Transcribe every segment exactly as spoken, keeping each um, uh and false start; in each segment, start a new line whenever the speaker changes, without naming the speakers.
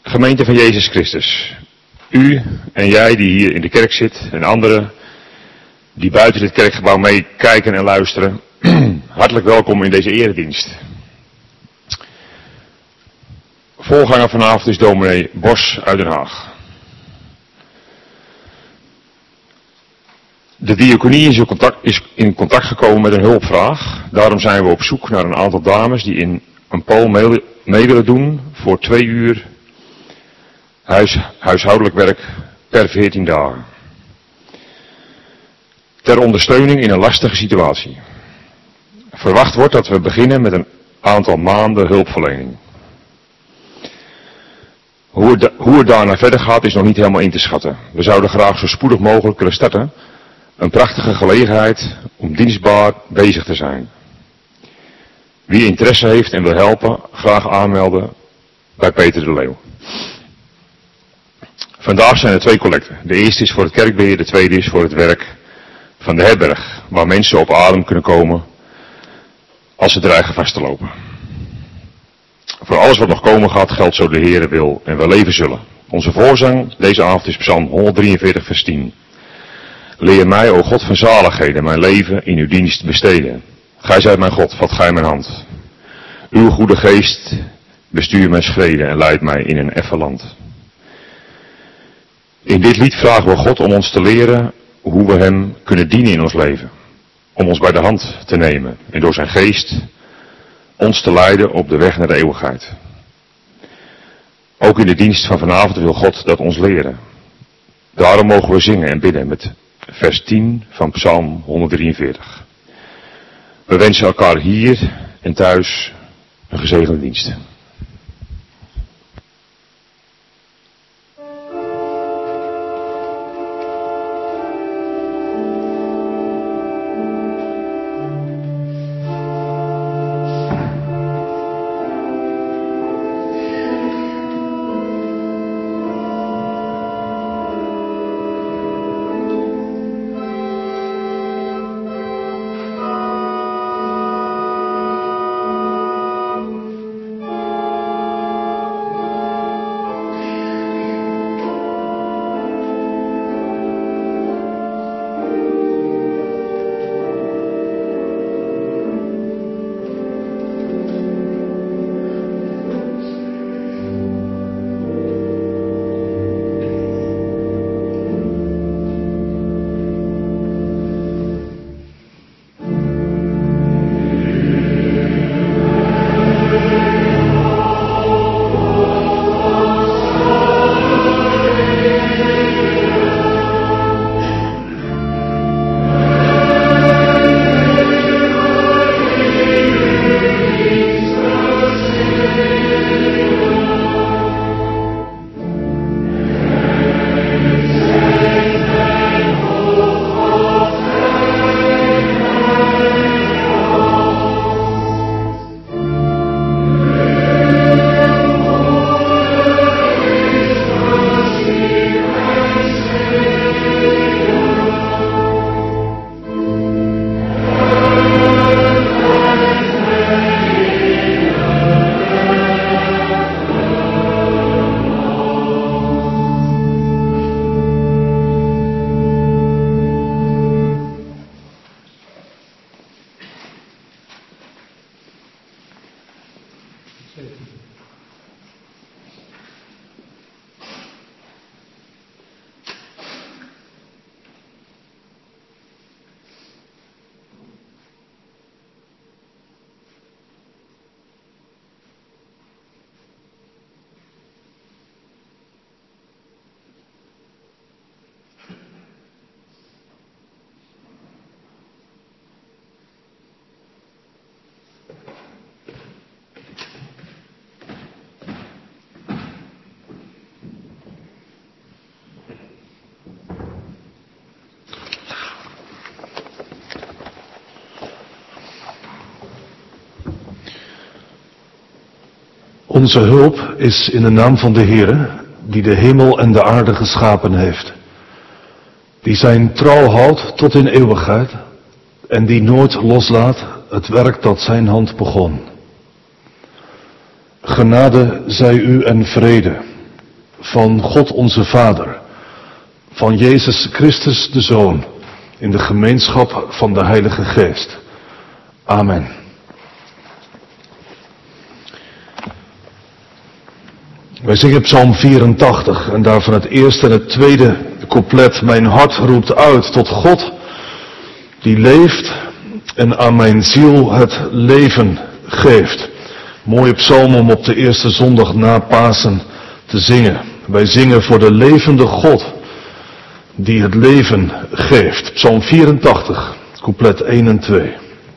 Gemeente van Jezus Christus, u en jij die hier in de kerk zit en anderen die buiten dit kerkgebouw meekijken en luisteren, hartelijk welkom in deze eredienst. Voorganger vanavond is dominee Bos uit Den Haag. De diaconie is in, contact, is in contact gekomen met een hulpvraag. Daarom zijn we op zoek naar een aantal dames die in een pool mee, mee willen doen voor twee uur huis, huishoudelijk werk per veertien dagen. Ter ondersteuning in een lastige situatie. Verwacht wordt dat we beginnen met een aantal maanden hulpverlening. Hoe het, hoe het daarna verder gaat is nog niet helemaal in te schatten. We zouden graag zo spoedig mogelijk willen starten. Een prachtige gelegenheid om dienstbaar bezig te zijn. Wie interesse heeft en wil helpen, graag aanmelden bij Peter de Leeuw. Vandaag zijn er twee collecten. De eerste is voor het kerkbeheer, de tweede is voor het werk van de herberg, waar mensen op adem kunnen komen als ze dreigen vast te lopen. Voor alles wat nog komen gaat, geldt zo de Heere wil en we leven zullen. Onze voorzang deze avond is Psalm honderddrieënveertig vers tien. Leer mij, o God van zaligheden, mijn leven in uw dienst besteden. Gij zijt mijn God, vat gij mijn hand. Uw goede geest bestuur mijn schreden en leidt mij in een effen land. In dit lied vragen we God om ons te leren hoe we hem kunnen dienen in ons leven. Om ons bij de hand te nemen en door zijn geest ons te leiden op de weg naar de eeuwigheid. Ook in de dienst van vanavond wil God dat ons leren. Daarom mogen we zingen en bidden met vers tien van Psalm honderddrieënveertig. We wensen elkaar hier en thuis een gezegende dienst.
Onze hulp is in de naam van de Heere, die de hemel en de aarde geschapen heeft. Die zijn trouw houdt tot in eeuwigheid en die nooit loslaat het werk dat zijn hand begon. Genade zij u en vrede van God onze Vader, van Jezus Christus de Zoon, in de gemeenschap van de Heilige Geest. Amen. Wij zingen Psalm vierentachtig en daarvan het eerste en het tweede couplet. Mijn hart roept uit tot God, die leeft en aan mijn ziel het leven geeft. Mooie psalm om op de eerste zondag na Pasen te zingen. Wij zingen voor de levende God, die het leven geeft. Psalm vierentachtig, couplet één en twee.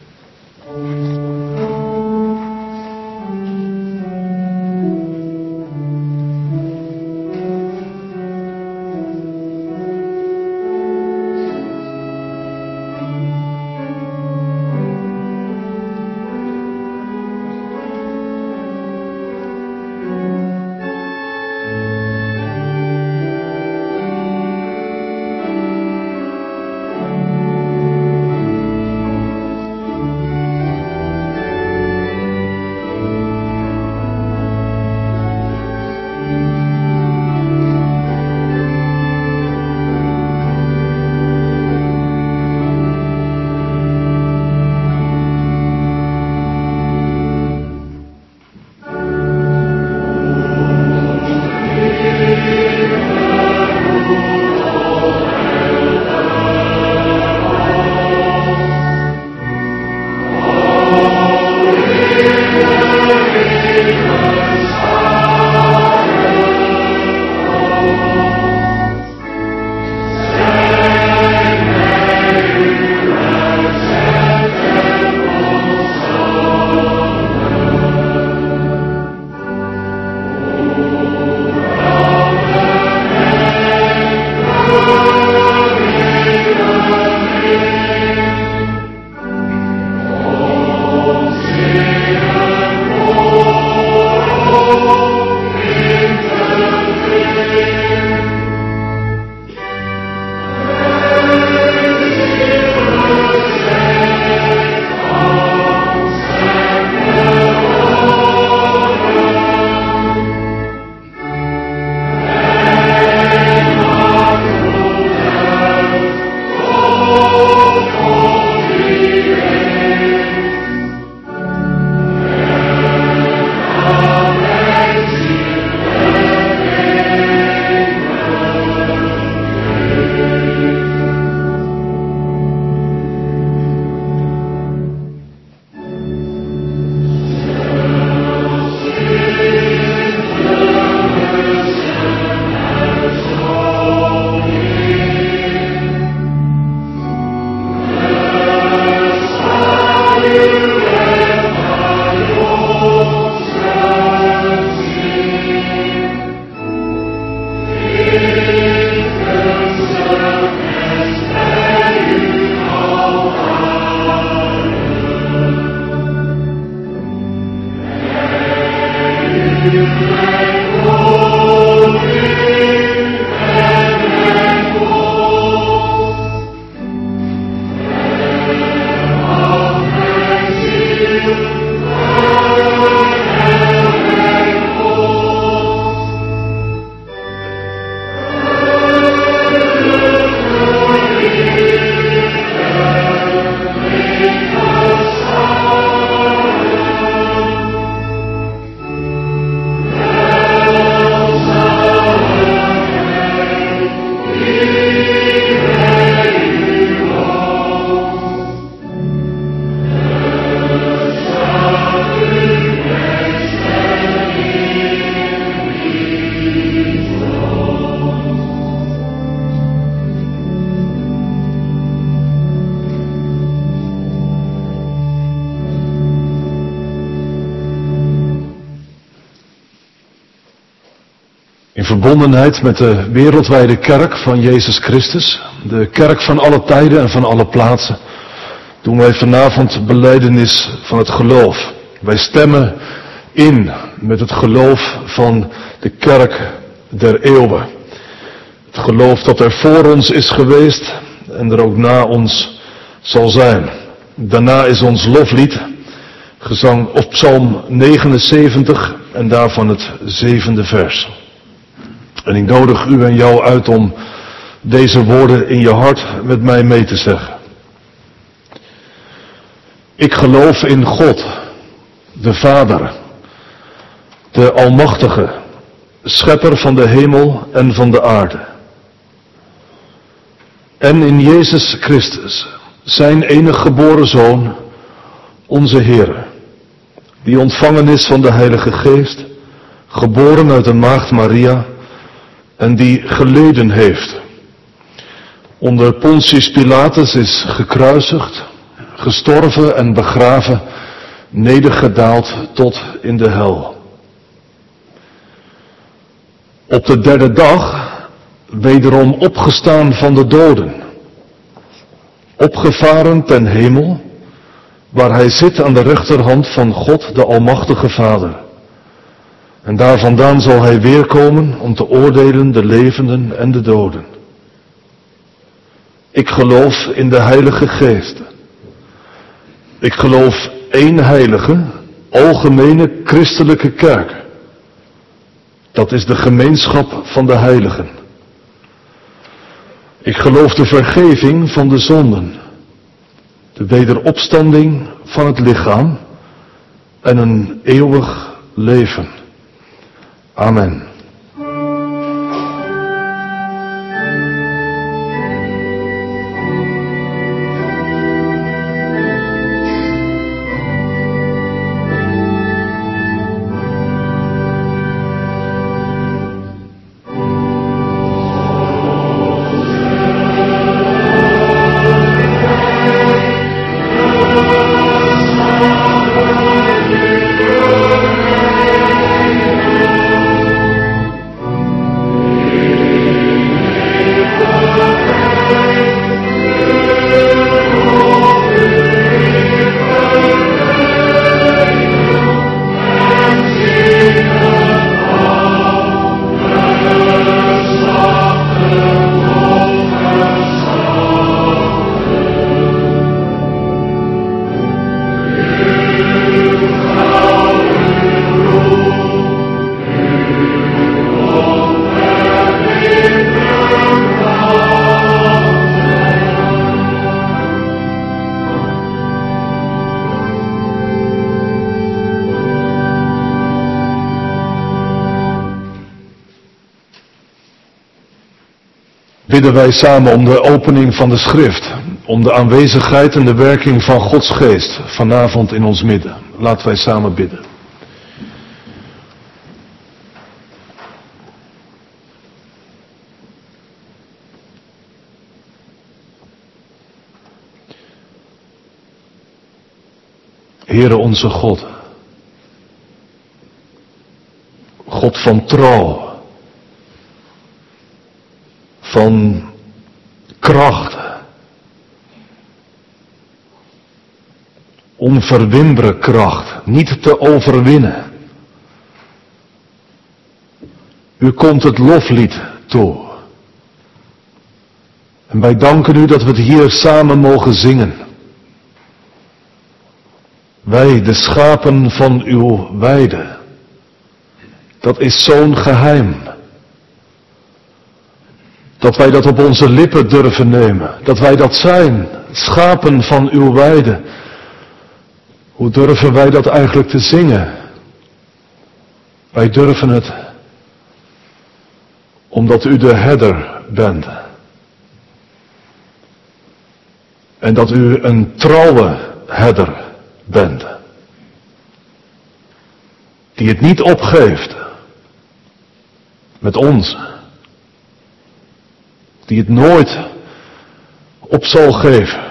In verbondenheid met de wereldwijde kerk van Jezus Christus, de kerk van alle tijden en van alle plaatsen, doen wij vanavond belijdenis van het geloof. Wij stemmen in met het geloof van de kerk der eeuwen. Het geloof dat er voor ons is geweest en er ook na ons zal zijn. Daarna is ons loflied, gezang of Psalm negenenzeventig en daarvan het zevende vers. En ik nodig u en jou uit om deze woorden in je hart met mij mee te zeggen. Ik geloof in God, de Vader, de Almachtige, schepper van de hemel en van de aarde. En in Jezus Christus, zijn enige geboren Zoon, onze Heere, die ontvangen is van de Heilige Geest, geboren uit de maagd Maria, en die geleden heeft. Onder Pontius Pilatus is gekruisigd, gestorven en begraven, nedergedaald tot in de hel. Op de derde dag wederom opgestaan van de doden, opgevaren ten hemel, waar hij zit aan de rechterhand van God, de Almachtige Vader. En daar vandaan zal hij weerkomen om te oordelen de levenden en de doden. Ik geloof in de Heilige Geest. Ik geloof één heilige, algemene christelijke kerk. Dat is de gemeenschap van de heiligen. Ik geloof de vergeving van de zonden, de wederopstanding van het lichaam en een eeuwig leven. Amen. Bidden wij samen om de opening van de schrift, om de aanwezigheid en de werking van Gods geest vanavond in ons midden. Laten wij samen bidden. Heere onze God, God van trouw, van kracht, onverwinbare kracht, niet te overwinnen. U komt het loflied toe. En wij danken u dat we het hier samen mogen zingen. Wij, de schapen van uw weide. Dat is zo'n geheim. Dat wij dat op onze lippen durven nemen. Dat wij dat zijn, schapen van uw weide. Hoe durven wij dat eigenlijk te zingen? Wij durven het omdat u de herder bent. En dat u een trouwe herder bent. Die het niet opgeeft met ons. Die het nooit op zal geven.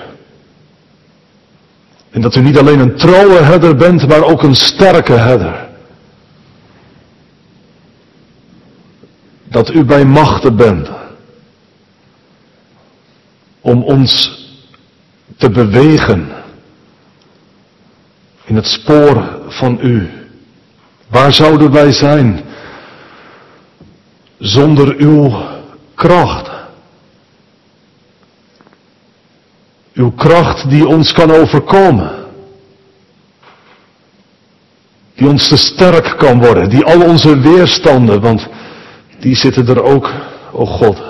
En dat u niet alleen een trouwe herder bent, maar ook een sterke herder. Dat u bij machten bent. Om ons te bewegen in het spoor van u. Waar zouden wij zijn zonder uw kracht? Uw kracht die ons kan overkomen. Die ons te sterk kan worden. Die al onze weerstanden, want die zitten er ook, o God.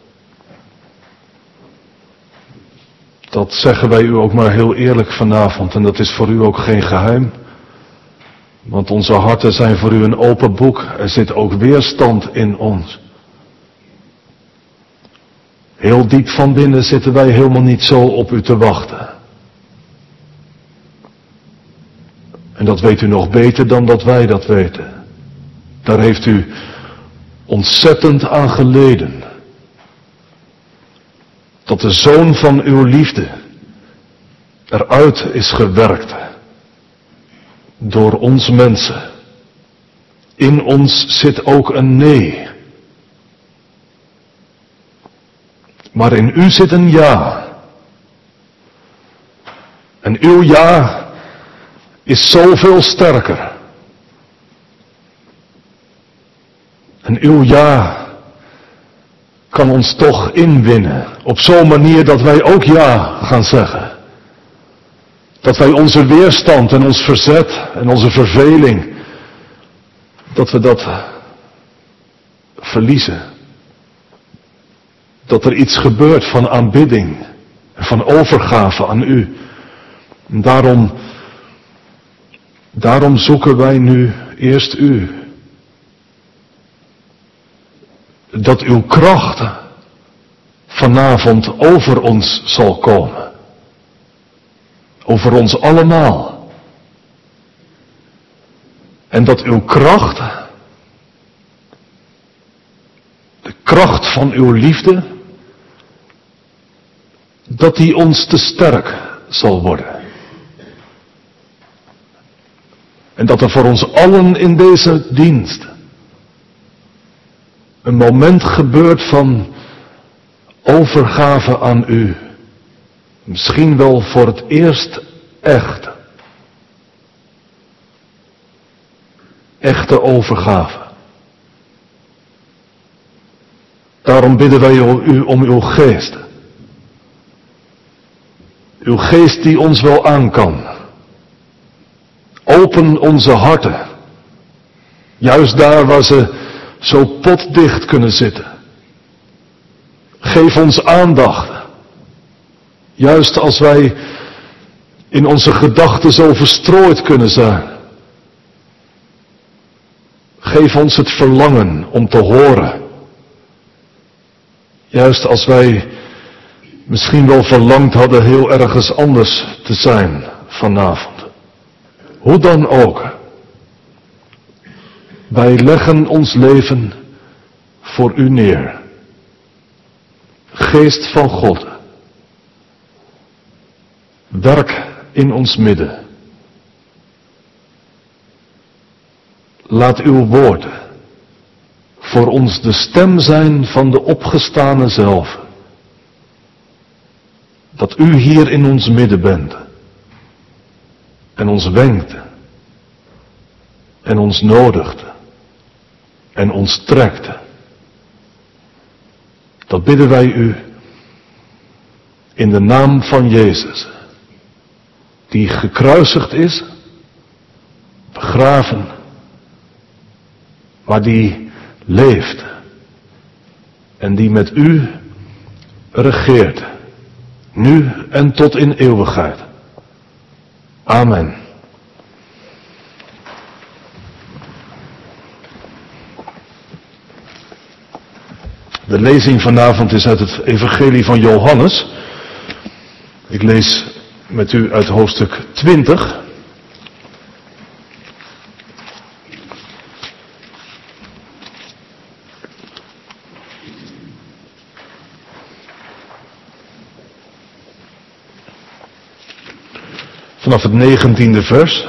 Dat zeggen wij u ook maar heel eerlijk vanavond en dat is voor u ook geen geheim. Want onze harten zijn voor u een open boek. Er zit ook weerstand in ons. Heel diep van binnen zitten wij helemaal niet zo op u te wachten. En dat weet u nog beter dan dat wij dat weten. Daar heeft u ontzettend aan geleden. Dat de zoon van uw liefde eruit is gewerkt. Door ons mensen. In ons zit ook een nee. Maar in u zit een ja. En uw ja is zoveel sterker. En uw ja kan ons toch inwinnen. Op zo'n manier dat wij ook ja gaan zeggen. Dat wij onze weerstand en ons verzet en onze verveling, dat we dat verliezen. Dat er iets gebeurt van aanbidding en van overgave aan u. En daarom, daarom zoeken wij nu eerst u. Dat uw kracht vanavond over ons zal komen. Over ons allemaal. En dat uw kracht, de kracht van uw liefde, dat die ons te sterk zal worden. En dat er voor ons allen in deze dienst een moment gebeurt van overgave aan u. Misschien wel voor het eerst echt. Echte overgave. Daarom bidden wij u om uw geest. Uw geest die ons wel aan kan. Open onze harten. Juist daar waar ze zo potdicht kunnen zitten. Geef ons aandacht. Juist als wij in onze gedachten zo verstrooid kunnen zijn. Geef ons het verlangen om te horen. Juist als wij misschien wel verlangd hadden heel ergens anders te zijn vanavond. Hoe dan ook. Wij leggen ons leven voor u neer. Geest van God. Werk in ons midden. Laat uw woord voor ons de stem zijn van de opgestane zelf. Dat u hier in ons midden bent. En ons wenkt. En ons nodigt. En ons trekt. Dat bidden wij u in de naam van Jezus. Die gekruisigd is, begraven, maar die leeft en die met u regeert, nu en tot in eeuwigheid. Amen. De lezing vanavond is uit het Evangelie van Johannes. Ik lees met u uit hoofdstuk twintig. Vanaf het negentiende vers.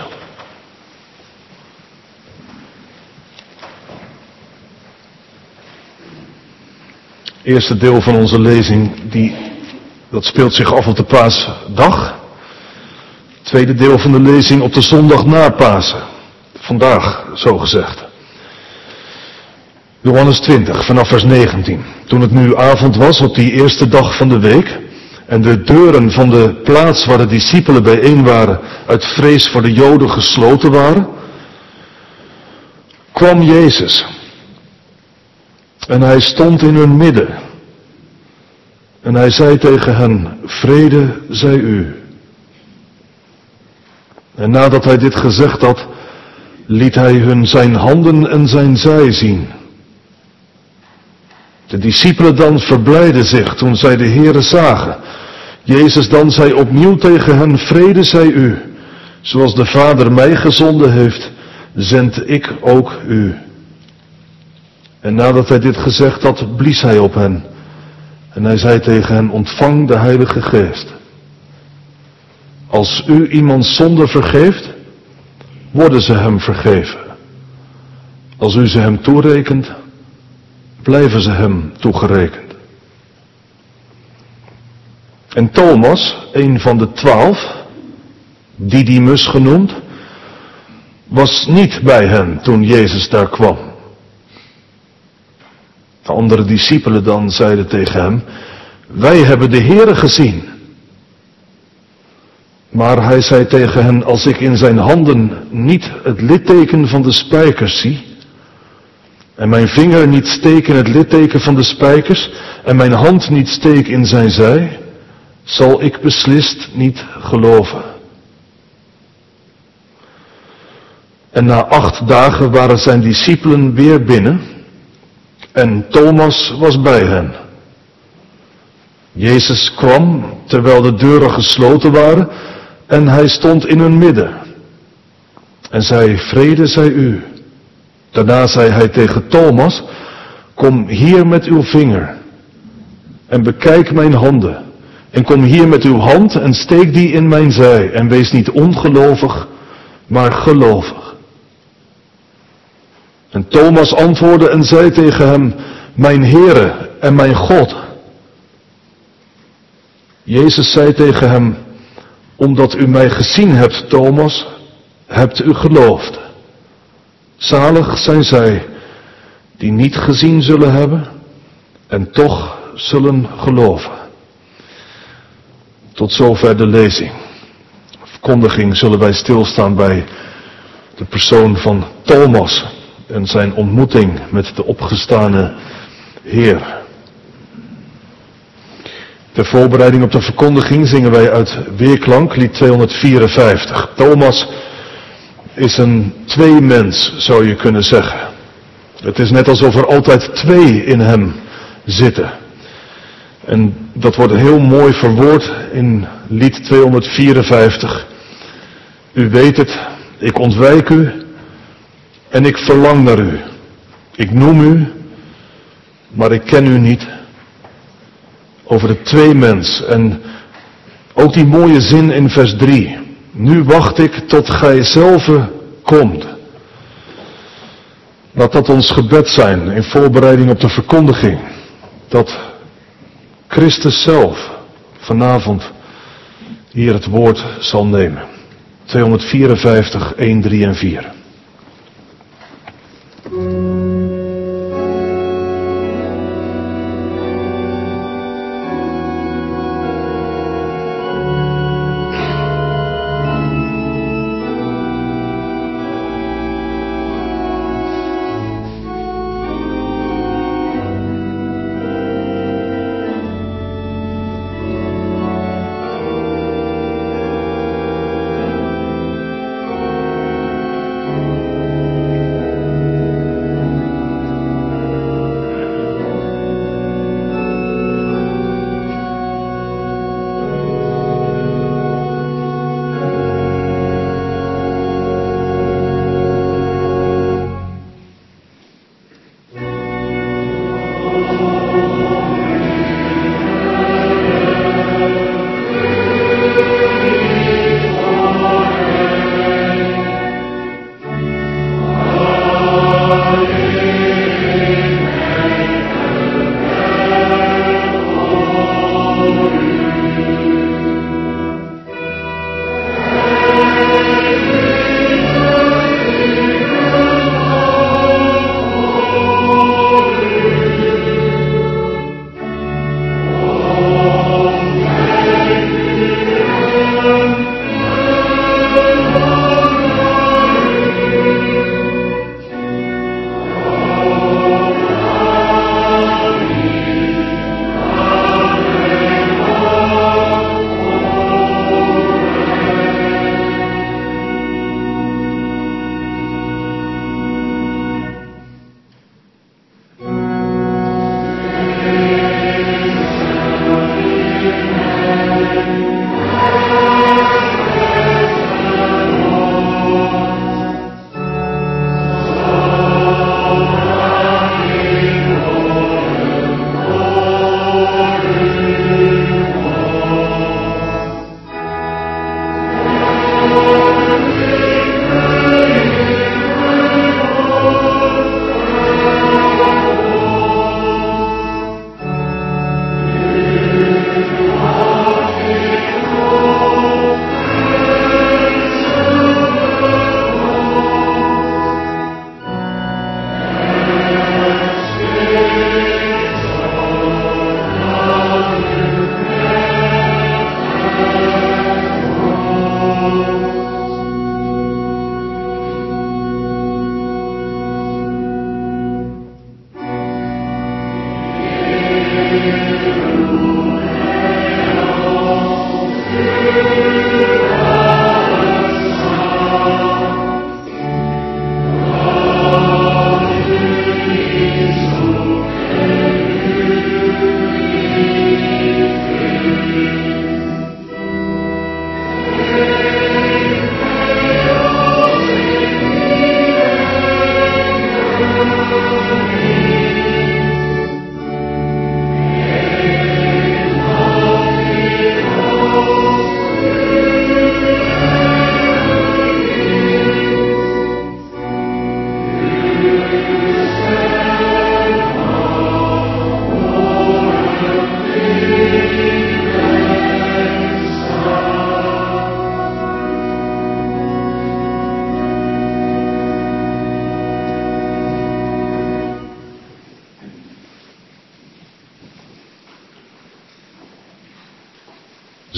Het eerste deel van onze lezing, die, dat speelt zich af op de paasdag. Het tweede deel van de lezing op de zondag na Pasen. Vandaag, zo gezegd. Johannes twintig, vanaf vers negentien. Toen het nu avond was op die eerste dag van de week en de deuren van de plaats waar de discipelen bijeen waren uit vrees voor de Joden gesloten waren, kwam Jezus. En hij stond in hun midden. En hij zei tegen hen, vrede zij u. En nadat hij dit gezegd had, liet hij hun zijn handen en zijn zij zien. De discipelen dan verblijden zich toen zij de Heere zagen. Jezus dan zei opnieuw tegen hen, vrede zij u. Zoals de Vader mij gezonden heeft, zend ik ook u. En nadat hij dit gezegd had, blies hij op hen. En hij zei tegen hen, ontvang de Heilige Geest. Als u iemands zonde vergeeft, worden ze hem vergeven. Als u ze hem toerekent, blijven ze hem toegerekend. En Thomas, een van de twaalf, Didymus genoemd, was niet bij hen toen Jezus daar kwam. De andere discipelen dan zeiden tegen hem, wij hebben de Heere gezien. Maar hij zei tegen hen, als ik in zijn handen niet het litteken van de spijkers zie, en mijn vinger niet steek in het litteken van de spijkers, en mijn hand niet steek in zijn zij, zal ik beslist niet geloven. En na acht dagen waren zijn discipelen weer binnen, en Thomas was bij hen. Jezus kwam, terwijl de deuren gesloten waren, en hij stond in hun midden. En zei, vrede zij u. Daarna zei hij tegen Thomas, kom hier met uw vinger, en bekijk mijn handen. En kom hier met uw hand en steek die in mijn zij, en wees niet ongelovig, maar gelovig. En Thomas antwoordde en zei tegen hem, mijn Heere en mijn God. Jezus zei tegen hem, omdat u mij gezien hebt, Thomas, hebt u geloofd. Zalig zijn zij die niet gezien zullen hebben en toch zullen geloven. Tot zover de lezing. Verkondiging zullen wij stilstaan bij de persoon van Thomas en zijn ontmoeting met de opgestane Heer. Ter voorbereiding op de verkondiging zingen wij uit Weerklank, lied tweehonderdvierenvijftig. Thomas is een tweemens, zou je kunnen zeggen. Het is net alsof er altijd twee in hem zitten. En dat wordt heel mooi verwoord in lied tweehonderdvierenvijftig. U weet het, ik ontwijk u en ik verlang naar u. Ik noem u, maar ik ken u niet. Over de tweemens en ook die mooie zin in vers drie. Nu wacht ik tot gij zelve komt. Laat dat ons gebed zijn in voorbereiding op de verkondiging. Dat Christus zelf vanavond hier het woord zal nemen. tweehonderdvierenvijftig, een, drie en vier.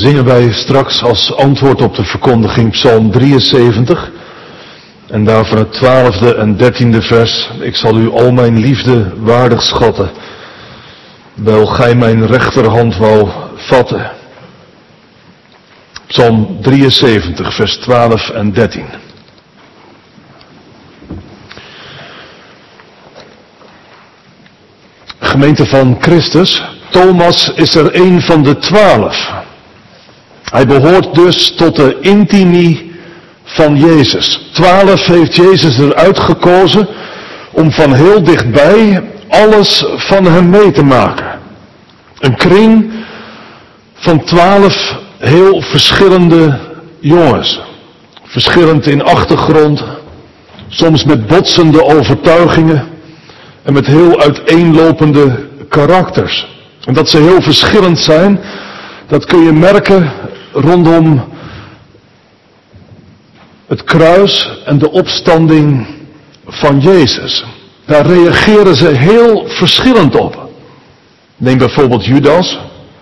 zingen wij straks als antwoord op de verkondiging Psalm drieënzeventig. En daarvan het twaalfde en dertiende vers. Ik zal u al mijn liefde waardig schatten, wel gij mijn rechterhand wou vatten. Psalm drieënzeventig, vers twaalf en dertien. Gemeente van Christus, Thomas is er een van de twaalf. Hij behoort dus tot de intimi van Jezus. Twaalf heeft Jezus eruit gekozen om van heel dichtbij alles van hem mee te maken. Een kring van twaalf heel verschillende jongens. Verschillend in achtergrond, soms met botsende overtuigingen en met heel uiteenlopende karakters. En dat ze heel verschillend zijn, dat kun je merken rondom het kruis en de opstanding van Jezus. Daar reageren ze heel verschillend op. Neem bijvoorbeeld Judas.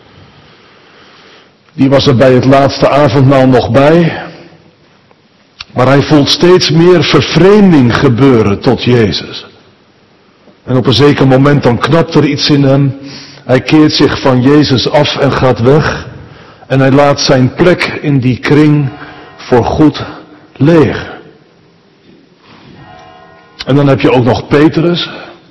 Die was er bij het laatste avondmaal nog bij. Maar hij voelt steeds meer vervreemding gebeuren tot Jezus. En op een zeker moment dan knapt er iets in hem. Hij keert zich van Jezus af en gaat weg. En hij laat zijn plek in die kring voor goed leeg. En dan heb je ook nog Petrus.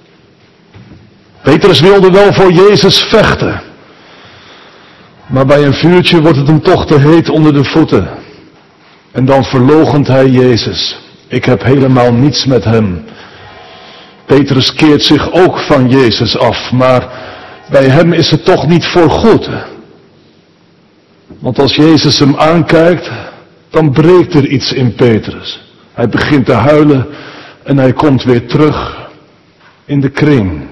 Petrus wilde wel voor Jezus vechten. Maar bij een vuurtje wordt het hem toch te heet onder de voeten. En dan verloochent hij Jezus. Ik heb helemaal niets met hem. Petrus keert zich ook van Jezus af, maar bij hem is het toch niet voor goed. Want als Jezus hem aankijkt, dan breekt er iets in Petrus. Hij begint te huilen en hij komt weer terug in de kring.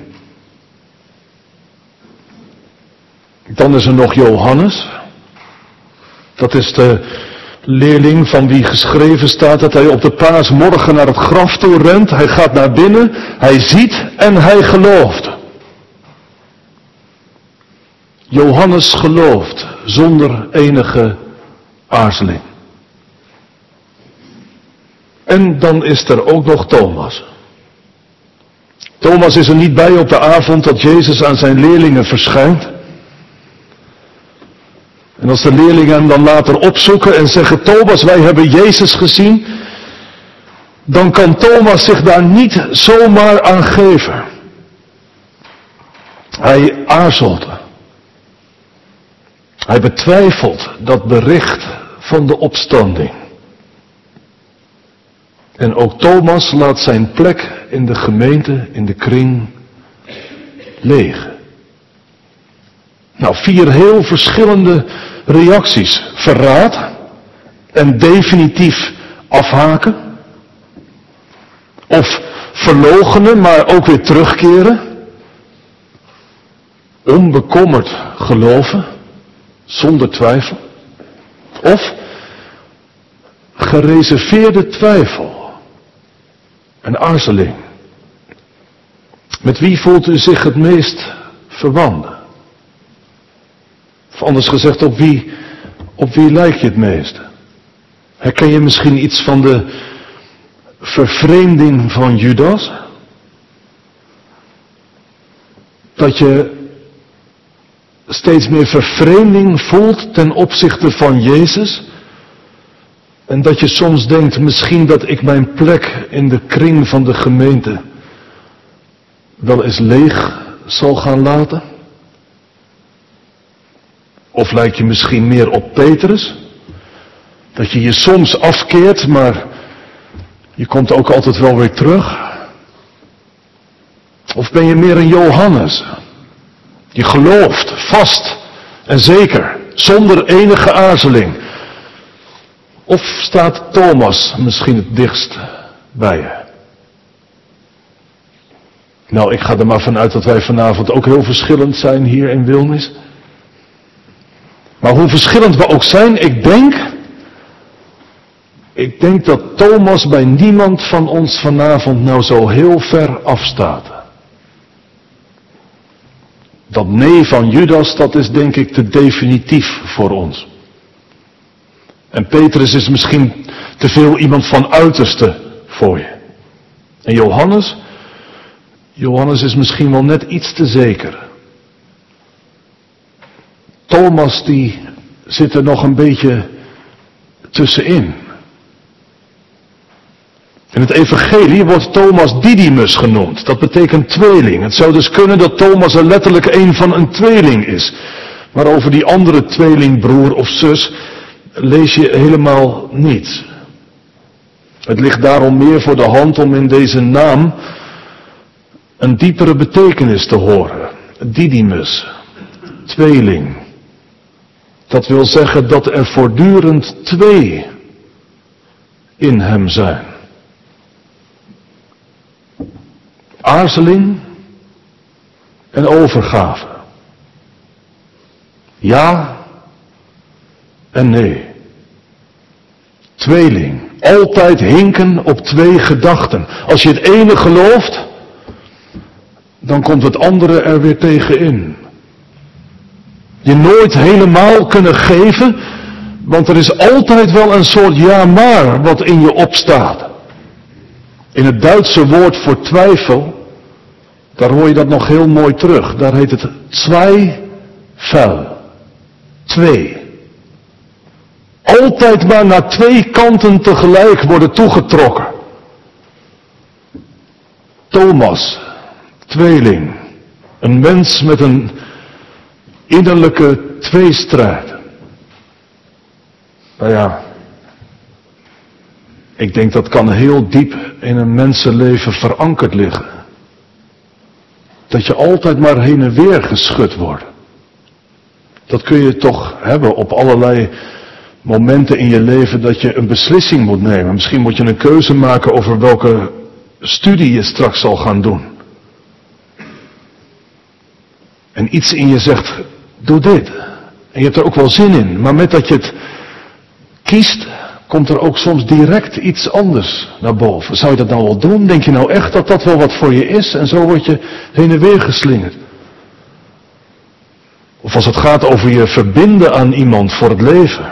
Dan is er nog Johannes. Dat is de leerling van wie geschreven staat dat hij op de paasmorgen naar het graf toe rent. Hij gaat naar binnen, hij ziet en hij gelooft. Johannes gelooft zonder enige aarzeling. En dan is er ook nog Thomas. Thomas is er niet bij op de avond dat Jezus aan zijn leerlingen verschijnt. En als de leerlingen hem dan later opzoeken en zeggen, Thomas, wij hebben Jezus gezien, dan kan Thomas zich daar niet zomaar aan geven. Hij aarzelt. Hij betwijfelt dat bericht van de opstanding. En ook Thomas laat zijn plek in de gemeente, in de kring, leeg. Nou, vier heel verschillende reacties. Verraad en definitief afhaken. Of verloochenen, maar ook weer terugkeren. Onbekommerd geloven, zonder twijfel. Of gereserveerde twijfel en aarzeling. Met wie voelt u zich het meest verwant? Of anders gezegd, op wie, op wie lijk je het meest? Herken je misschien iets van de vervreemding van Judas? Dat je steeds meer vervreemding voelt ten opzichte van Jezus? En dat je soms denkt, misschien dat ik mijn plek in de kring van de gemeente wel eens leeg zal gaan laten? Of lijk je misschien meer op Petrus? Dat je je soms afkeert, maar je komt ook altijd wel weer terug? Of ben je meer een Johannes? Je gelooft vast en zeker, zonder enige aarzeling. Of staat Thomas misschien het dichtst bij je? Nou, ik ga er maar vanuit dat wij vanavond ook heel verschillend zijn hier in Wilnis. Maar hoe verschillend we ook zijn, ik denk, ik denk dat Thomas bij niemand van ons vanavond nou zo heel ver afstaat. Dat nee van Judas, dat is denk ik te definitief voor ons. En Petrus is misschien te veel iemand van uiterste voor je. En Johannes? Johannes is misschien wel net iets te zeker. Thomas die zit er nog een beetje tussenin. In het evangelie wordt Thomas Didymus genoemd. Dat betekent tweeling. Het zou dus kunnen dat Thomas er letterlijk een van een tweeling is. Maar over die andere tweelingbroer of zus lees je helemaal niets. Het ligt daarom meer voor de hand om in deze naam een diepere betekenis te horen. Didymus, tweeling. Dat wil zeggen dat er voortdurend twee in hem zijn. Aarzeling en overgave. Ja en nee. Tweeling. Altijd hinken op twee gedachten. Als je het ene gelooft, dan komt het andere er weer tegenin. Je nooit helemaal kunnen geven, want er is altijd wel een soort ja maar wat in je opstaat. In het Duitse woord voor twijfel, daar hoor je dat nog heel mooi terug. Daar heet het Zweifel. Twee. Altijd maar naar twee kanten tegelijk worden toegetrokken. Thomas, tweeling. Een mens met een innerlijke tweestrijd. Nou ja, ik denk dat kan heel diep in een mensenleven verankerd liggen. Dat je altijd maar heen en weer geschud wordt. Dat kun je toch hebben op allerlei momenten in je leven dat je een beslissing moet nemen. Misschien moet je een keuze maken over welke studie je straks zal gaan doen. En iets in je zegt, doe dit. En je hebt er ook wel zin in. Maar met dat je het kiest, komt er ook soms direct iets anders naar boven. Zou je dat nou wel doen? Denk je nou echt dat dat wel wat voor je is? En zo word je heen en weer geslingerd. Of als het gaat over je verbinden aan iemand voor het leven.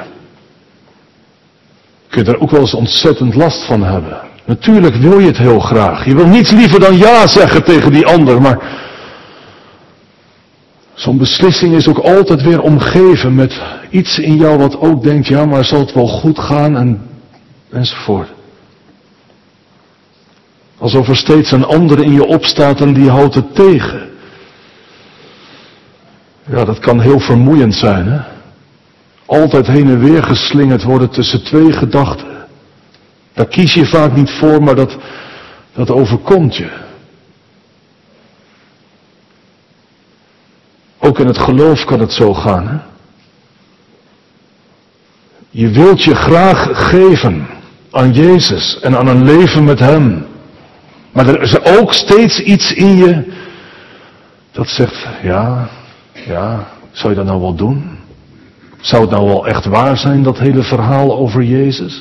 Kun je er ook wel eens ontzettend last van hebben. Natuurlijk wil je het heel graag. Je wil niets liever dan ja zeggen tegen die ander. Maar zo'n beslissing is ook altijd weer omgeven met iets in jou wat ook denkt, ja maar zal het wel goed gaan en, enzovoort. Alsof er steeds een ander in je opstaat en die houdt het tegen. Ja, dat kan heel vermoeiend zijn, hè. Altijd heen en weer geslingerd worden tussen twee gedachten. Daar kies je vaak niet voor, maar dat, dat overkomt je. Ook in het geloof kan het zo gaan, hè. Je wilt je graag geven aan Jezus en aan een leven met Hem. Maar er is ook steeds iets in je dat zegt, ja, ja, zou je dat nou wel doen? Zou het nou wel echt waar zijn, dat hele verhaal over Jezus?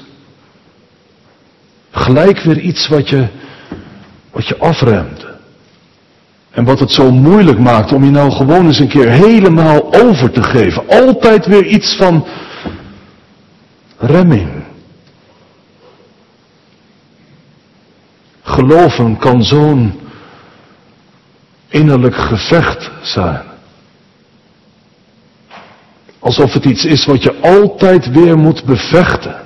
Gelijk weer iets wat je, wat je afremt. En wat het zo moeilijk maakt om je nou gewoon eens een keer helemaal over te geven. Altijd weer iets van remming. Geloven kan zo'n innerlijk gevecht zijn. Alsof het iets is wat je altijd weer moet bevechten.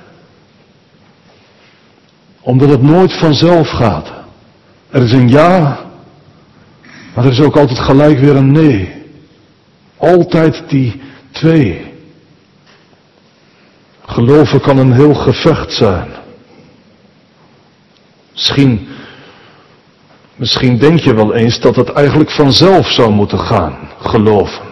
Omdat het nooit vanzelf gaat. Er is een ja, maar er is ook altijd gelijk weer een nee. Altijd die twee. Geloven kan een heel gevecht zijn. Misschien, misschien denk je wel eens dat het eigenlijk vanzelf zou moeten gaan, geloven.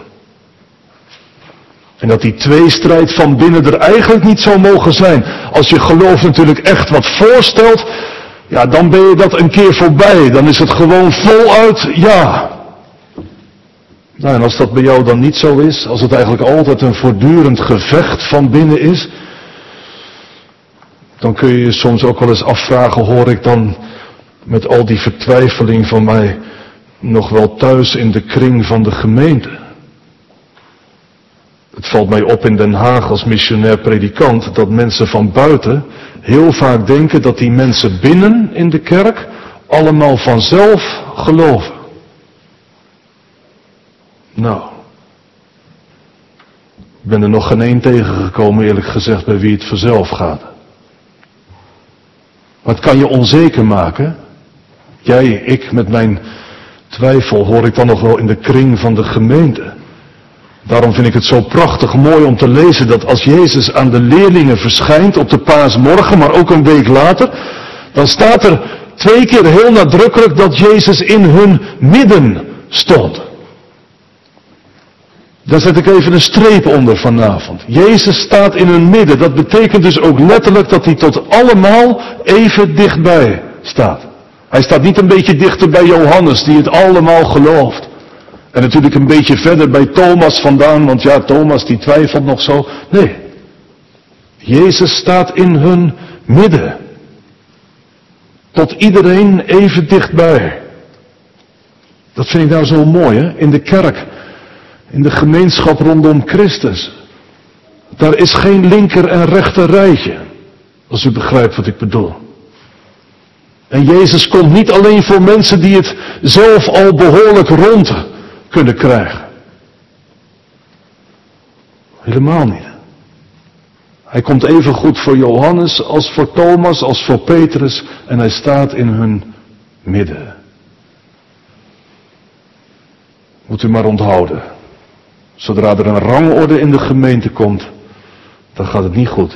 En dat die tweestrijd van binnen er eigenlijk niet zou mogen zijn. Als je geloof natuurlijk echt wat voorstelt, ja, dan ben je dat een keer voorbij. Dan is het gewoon voluit ja. Nou, en als dat bij jou dan niet zo is, als het eigenlijk altijd een voortdurend gevecht van binnen is, dan kun je je soms ook wel eens afvragen, hoor ik dan met al die vertwijfeling van mij nog wel thuis in de kring van de gemeente? Het valt mij op in Den Haag als missionair predikant dat mensen van buiten heel vaak denken dat die mensen binnen in de kerk allemaal vanzelf geloven. Nou, ik ben er nog geen één tegengekomen, eerlijk gezegd, bij wie het vanzelf gaat. Maar het kan je onzeker maken. Jij, ik met mijn twijfel hoor ik dan nog wel in de kring van de gemeente. Daarom vind ik het zo prachtig mooi om te lezen dat als Jezus aan de leerlingen verschijnt op de paasmorgen, maar ook een week later, dan staat er twee keer heel nadrukkelijk dat Jezus in hun midden stond. Daar zet ik even een streep onder vanavond. Jezus staat in hun midden. Dat betekent dus ook letterlijk dat hij tot allemaal even dichtbij staat. Hij staat niet een beetje dichter bij Johannes, die het allemaal gelooft. En natuurlijk een beetje verder bij Thomas vandaan, want ja, Thomas die twijfelt nog zo. Nee, Jezus staat in hun midden. Tot iedereen even dichtbij. Dat vind ik nou zo mooi, hè? In de kerk, in de gemeenschap rondom Christus. Daar is geen linker en rechter rijtje, als u begrijpt wat ik bedoel. En Jezus komt niet alleen voor mensen die het zelf al behoorlijk rond kunnen krijgen. Helemaal niet. Hij komt even goed voor Johannes als voor Thomas, als voor Petrus en hij staat in hun midden. Moet u maar onthouden. Zodra er een rangorde in de gemeente komt, dan gaat het niet goed.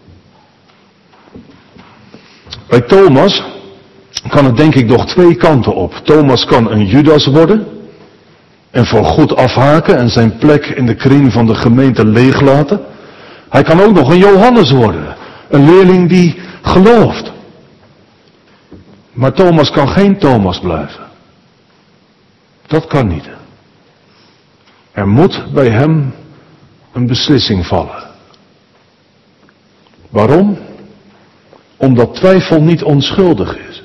Bij Thomas kan het denk ik nog twee kanten op. Thomas kan een Judas worden en voor goed afhaken en zijn plek in de kring van de gemeente leeglaten. Hij kan ook nog een Johannes worden, een leerling die gelooft. Maar Thomas kan geen Thomas blijven. Dat kan niet. Er moet bij hem een beslissing vallen. Waarom? Omdat twijfel niet onschuldig is.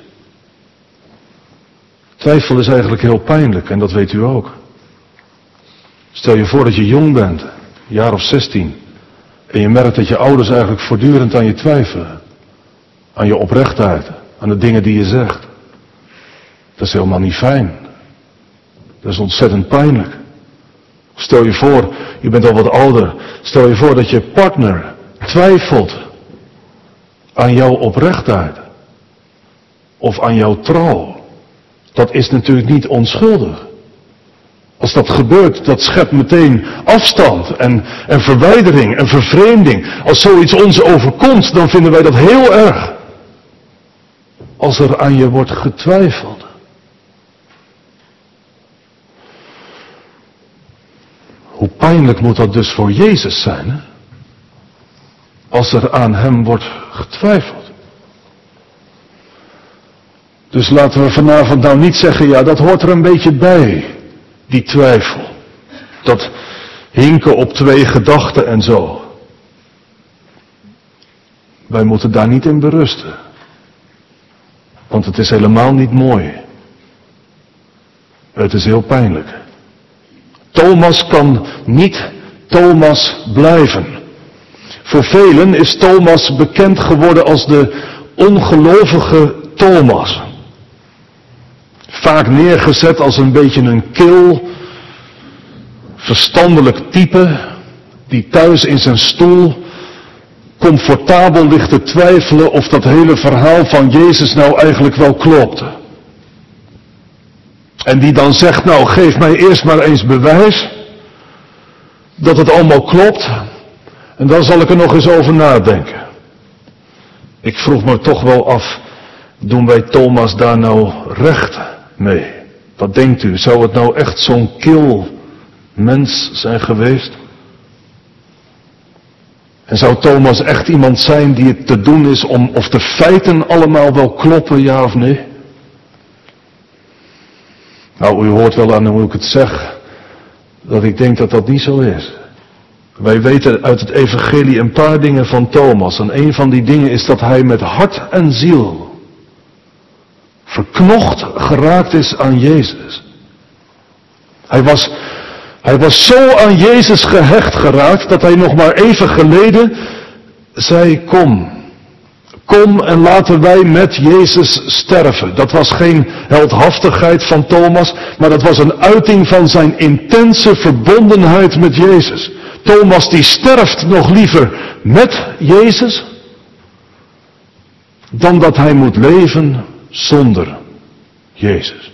Twijfel is eigenlijk heel pijnlijk en dat weet u ook. Stel je voor dat je jong bent, een jaar of zestien, en je merkt dat je ouders eigenlijk voortdurend aan je twijfelen. Aan je oprechtheid, aan de dingen die je zegt. Dat is helemaal niet fijn. Dat is ontzettend pijnlijk. Stel je voor, je bent al wat ouder, stel je voor dat je partner twijfelt aan jouw oprechtheid. Of aan jouw trouw. Dat is natuurlijk niet onschuldig. Als dat gebeurt, dat schept meteen afstand en, en verwijdering en vervreemding. Als zoiets ons overkomt, dan vinden wij dat heel erg. Als er aan je wordt getwijfeld. Hoe pijnlijk moet dat dus voor Jezus zijn, hè? Als er aan hem wordt getwijfeld. Dus laten we vanavond nou niet zeggen, ja, dat hoort er een beetje bij. Die twijfel. Dat hinken op twee gedachten en zo. Wij moeten daar niet in berusten. Want het is helemaal niet mooi. Het is heel pijnlijk. Thomas kan niet Thomas blijven. Voor velen is Thomas bekend geworden als de ongelovige Thomas. Vaak neergezet als een beetje een kil, verstandelijk type, die thuis in zijn stoel comfortabel ligt te twijfelen of dat hele verhaal van Jezus nou eigenlijk wel klopte. En die dan zegt, nou geef mij eerst maar eens bewijs dat het allemaal klopt en dan zal ik er nog eens over nadenken. Ik vroeg me toch wel af, doen wij Thomas daar nou recht mee? Wat denkt u, zou het nou echt zo'n kil mens zijn geweest? En zou Thomas echt iemand zijn die het te doen is om of de feiten allemaal wel kloppen, ja of nee? Nou, u hoort wel aan hoe ik het zeg, dat ik denk dat dat niet zo is. Wij weten uit het evangelie een paar dingen van Thomas. En een van die dingen is dat hij met hart en ziel verknocht geraakt is aan Jezus. Hij was, Hij was zo aan Jezus gehecht geraakt dat hij nog maar even geleden zei, kom. Kom en laten wij met Jezus sterven. Dat was geen heldhaftigheid van Thomas, maar dat was een uiting van zijn intense verbondenheid met Jezus. Thomas die sterft nog liever met Jezus, dan dat hij moet leven zonder Jezus.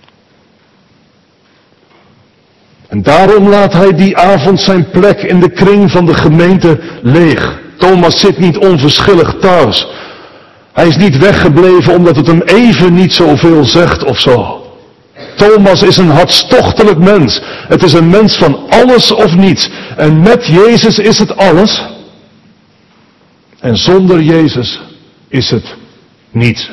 En daarom laat hij die avond zijn plek in de kring van de gemeente leeg. Thomas zit niet onverschillig thuis. Hij is niet weggebleven omdat het hem even niet zoveel zegt of zo. Thomas is een hartstochtelijk mens. Het is een mens van alles of niets. En met Jezus is het alles. En zonder Jezus is het niets.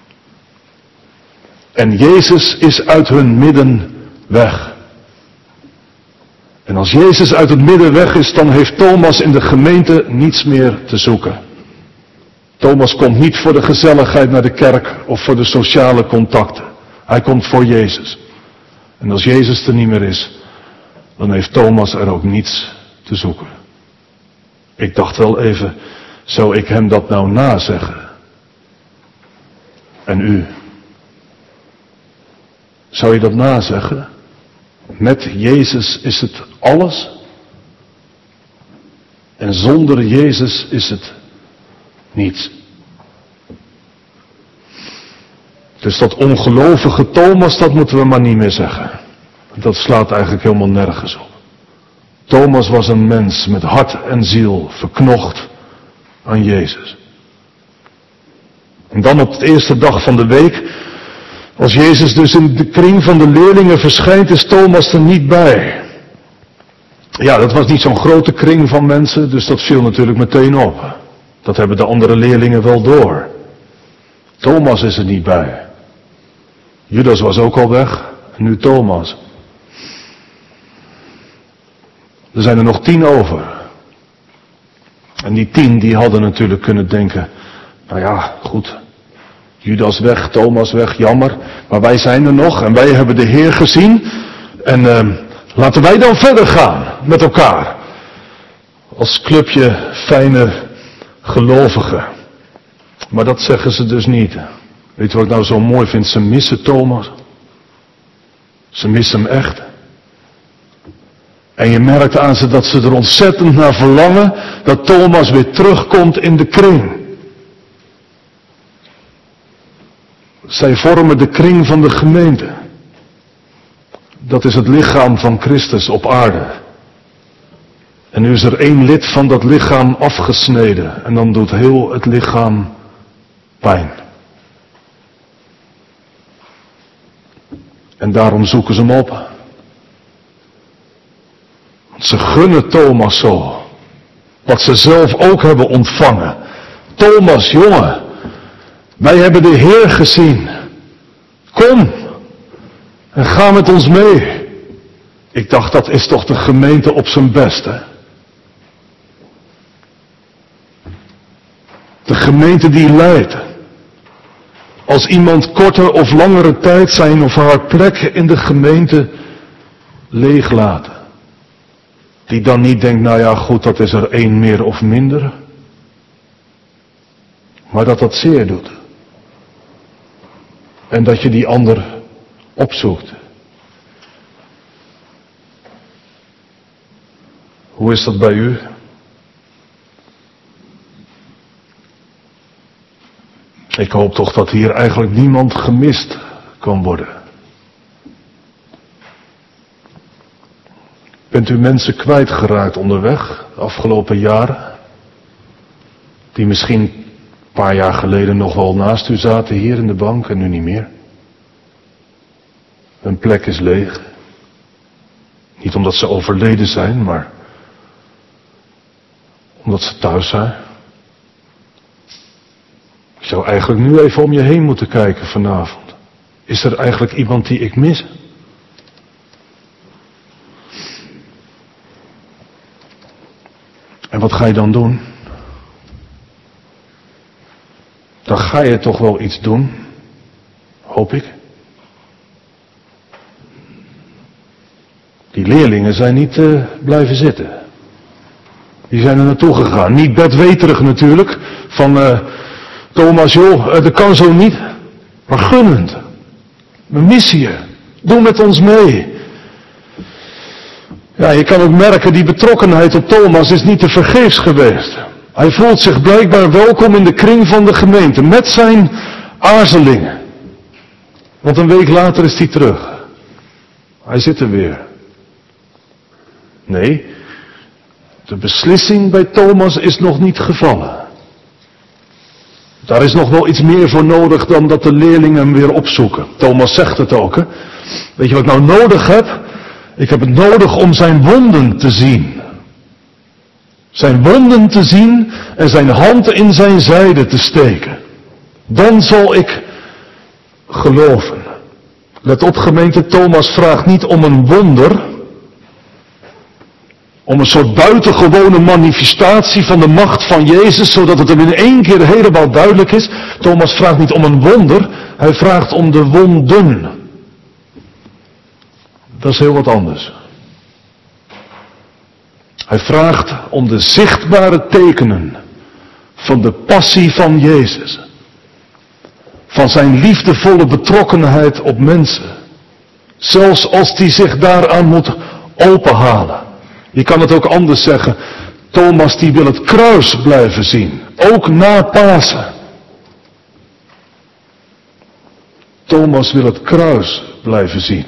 En Jezus is uit hun midden weg. En als Jezus uit het midden weg is, dan heeft Thomas in de gemeente niets meer te zoeken. Thomas komt niet voor de gezelligheid naar de kerk of voor de sociale contacten. Hij komt voor Jezus. En als Jezus er niet meer is, dan heeft Thomas er ook niets te zoeken. Ik dacht wel even, zou ik hem dat nou nazeggen? En u? Zou je dat nazeggen? Met Jezus is het alles. En zonder Jezus is het niets. Dus dat ongelovige Thomas, dat moeten we maar niet meer zeggen. Dat slaat eigenlijk helemaal nergens op. Thomas was een mens met hart en ziel verknocht aan Jezus. En dan op de eerste dag van de week, als Jezus dus in de kring van de leerlingen verschijnt, is Thomas er niet bij. Ja, dat was niet zo'n grote kring van mensen, dus dat viel natuurlijk meteen op. Dat hebben de andere leerlingen wel door. Thomas is er niet bij. Judas was ook al weg, en nu Thomas. Er zijn er nog tien over. En die tien die hadden natuurlijk kunnen denken, nou ja, goed, Judas weg, Thomas weg, jammer, maar wij zijn er nog en wij hebben de Heer gezien. En uh, laten wij dan verder gaan met elkaar. Als clubje fijne gelovigen. Maar dat zeggen ze dus niet. Weet je wat ik nou zo mooi vind? Ze missen Thomas. Ze missen hem echt. En je merkt aan ze dat ze er ontzettend naar verlangen dat Thomas weer terugkomt in de kring. Zij vormen de kring van de gemeente. Dat is het lichaam van Christus op aarde. En nu is er één lid van dat lichaam afgesneden. En dan doet heel het lichaam pijn. En daarom zoeken ze hem op. Want ze gunnen Thomas zo. Wat ze zelf ook hebben ontvangen. Thomas, jongen. Wij hebben de Heer gezien. Kom. En ga met ons mee. Ik dacht, dat is toch de gemeente op zijn best, hè? De gemeente die leidt. Als iemand korter of langere tijd zijn of haar plek in de gemeente leeglaten. Die dan niet denkt, nou ja goed, dat is er één meer of minder. Maar dat dat zeer doet. En dat je die ander opzoekt. Hoe is dat bij u? Ik hoop toch dat hier eigenlijk niemand gemist kan worden. Bent u mensen kwijtgeraakt onderweg de afgelopen jaren? Die misschien een paar jaar geleden nog wel naast u zaten hier in de bank en nu niet meer? Hun plek is leeg. Niet omdat ze overleden zijn, maar omdat ze thuis zijn. Je zou eigenlijk nu even om je heen moeten kijken vanavond. Is er eigenlijk iemand die ik mis? En wat ga je dan doen? Dan ga je toch wel iets doen, hoop ik. Die leerlingen zijn niet uh, blijven zitten. Die zijn er naartoe gegaan. Niet bedweterig natuurlijk. Van uh, Thomas, joh, uh, dat kan zo niet. Maar gunnend. We missen je. Doe met ons mee. Ja, je kan ook merken, die betrokkenheid op Thomas is niet te vergeefs geweest. Hij voelt zich blijkbaar welkom in de kring van de gemeente. Met zijn aarzelingen. Want een week later is hij terug. Hij zit er weer. Nee, de beslissing bij Thomas is nog niet gevallen. Daar is nog wel iets meer voor nodig dan dat de leerlingen hem weer opzoeken. Thomas zegt het ook, hè. Weet je wat ik nou nodig heb? Ik heb het nodig om zijn wonden te zien. Zijn wonden te zien en zijn hand in zijn zijde te steken. Dan zal ik geloven. Let op gemeente, Thomas vraagt niet om een wonder. Om een soort buitengewone manifestatie van de macht van Jezus, zodat het hem in één keer helemaal duidelijk is. Thomas vraagt niet om een wonder, hij vraagt om de wonden. Dat is heel wat anders. Hij vraagt om de zichtbare tekenen van de passie van Jezus. Van zijn liefdevolle betrokkenheid op mensen. Zelfs als hij zich daaraan moet openhalen. Je kan het ook anders zeggen. Thomas die wil het kruis blijven zien. Ook na Pasen. Thomas wil het kruis blijven zien.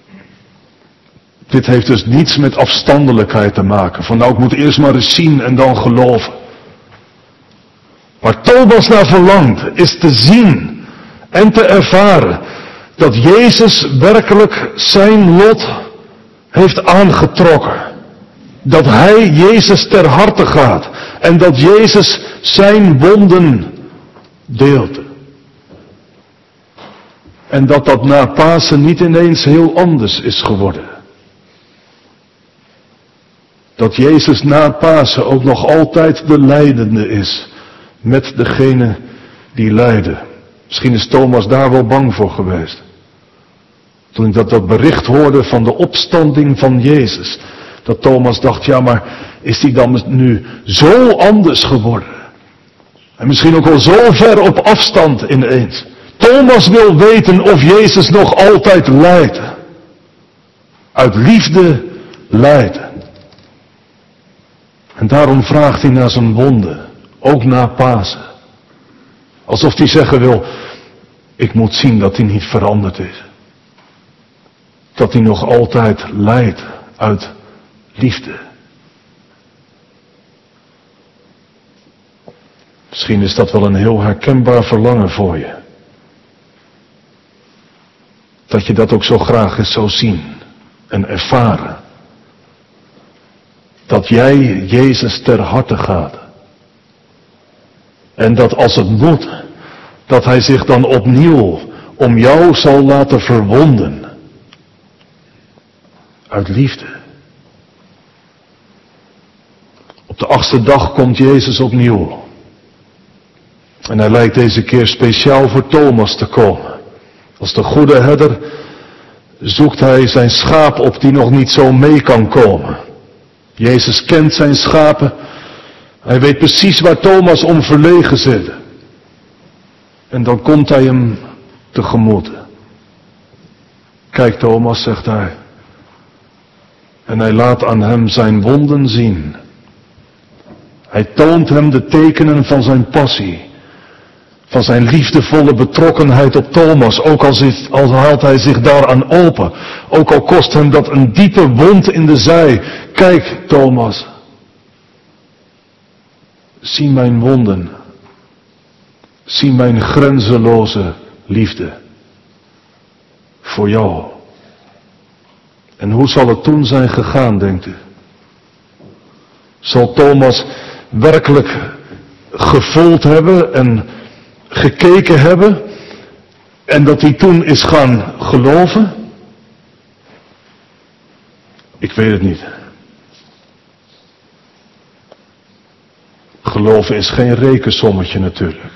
Dit heeft dus niets met afstandelijkheid te maken. Van nou, ik moet eerst maar eens zien en dan geloven. Waar Thomas naar verlangt, is te zien en te ervaren dat Jezus werkelijk zijn lot heeft aangetrokken. Dat hij Jezus ter harte gaat. En dat Jezus zijn wonden deelt. En dat dat na Pasen niet ineens heel anders is geworden. Dat Jezus na Pasen ook nog altijd de lijdende is. Met degene die lijden. Misschien is Thomas daar wel bang voor geweest. Toen ik dat, dat bericht hoorde van de opstanding van Jezus. Dat Thomas dacht, ja maar is die dan nu zo anders geworden? En misschien ook al zo ver op afstand ineens. Thomas wil weten of Jezus nog altijd lijdt. Uit liefde lijdt. En daarom vraagt hij naar zijn wonden. Ook na Pasen. Alsof hij zeggen wil, ik moet zien dat hij niet veranderd is. Dat hij nog altijd lijdt uit liefde. Misschien is dat wel een heel herkenbaar verlangen voor je. Dat je dat ook zo graag eens zou zien en ervaren. Dat jij Jezus ter harte gaat. En dat als het moet, dat hij zich dan opnieuw om jou zal laten verwonden. Uit liefde. Op de achtste dag komt Jezus opnieuw. En hij lijkt deze keer speciaal voor Thomas te komen. Als de goede herder zoekt hij zijn schaap op die nog niet zo mee kan komen. Jezus kent zijn schapen. Hij weet precies waar Thomas om verlegen zit. En dan komt hij hem tegemoet. Kijk Thomas, zegt hij. En hij laat aan hem zijn wonden zien. Hij toont hem de tekenen van zijn passie. Van zijn liefdevolle betrokkenheid op Thomas. Ook al, zit, al haalt hij zich daaraan open. Ook al kost hem dat een diepe wond in de zij. Kijk Thomas. Zie mijn wonden. Zie mijn grenzeloze liefde. Voor jou. En hoe zal het toen zijn gegaan, denkt u? Zal Thomas werkelijk gevoeld hebben en gekeken hebben en dat hij toen is gaan geloven? Ik weet het niet. Geloven is geen rekensommetje natuurlijk.